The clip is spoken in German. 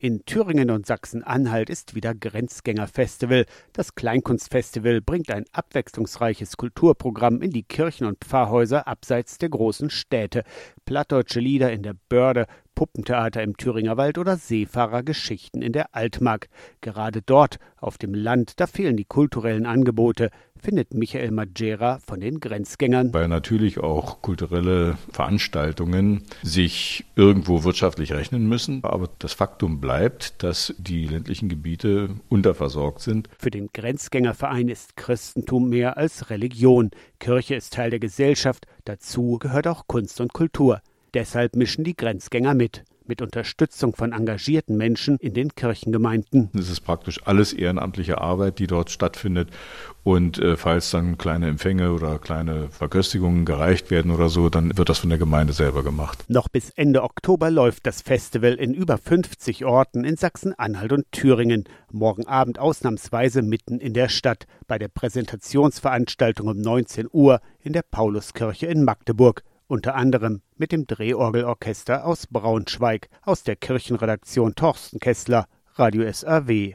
In Thüringen und Sachsen-Anhalt ist wieder Grenzgängerfestival. Das Kleinkunstfestival bringt ein abwechslungsreiches Kulturprogramm in die Kirchen und Pfarrhäuser abseits der großen Städte. Plattdeutsche Lieder in der Börde, Puppentheater im Thüringer Wald oder Seefahrergeschichten in der Altmark. Gerade dort, auf dem Land, da fehlen die kulturellen Angebote, findet Michael Magera von den Grenzgängern. Weil natürlich auch kulturelle Veranstaltungen sich irgendwo wirtschaftlich rechnen müssen. Aber das Faktum bleibt, dass die ländlichen Gebiete unterversorgt sind. Für den Grenzgängerverein ist Christentum mehr als Religion. Kirche ist Teil der Gesellschaft, dazu gehört auch Kunst und Kultur. Deshalb mischen die Grenzgänger mit Unterstützung von engagierten Menschen in den Kirchengemeinden. Es ist praktisch alles ehrenamtliche Arbeit, die dort stattfindet. Und falls dann kleine Empfänge oder kleine Verköstigungen gereicht werden oder so, dann wird das von der Gemeinde selber gemacht. Noch bis Ende Oktober läuft das Festival in über 50 Orten in Sachsen-Anhalt und Thüringen. Morgen Abend ausnahmsweise mitten in der Stadt bei der Präsentationsveranstaltung um 19 Uhr in der Pauluskirche in Magdeburg. Unter anderem mit dem Drehorgelorchester aus Braunschweig, aus der Kirchenredaktion Torsten Kessler, Radio SAW.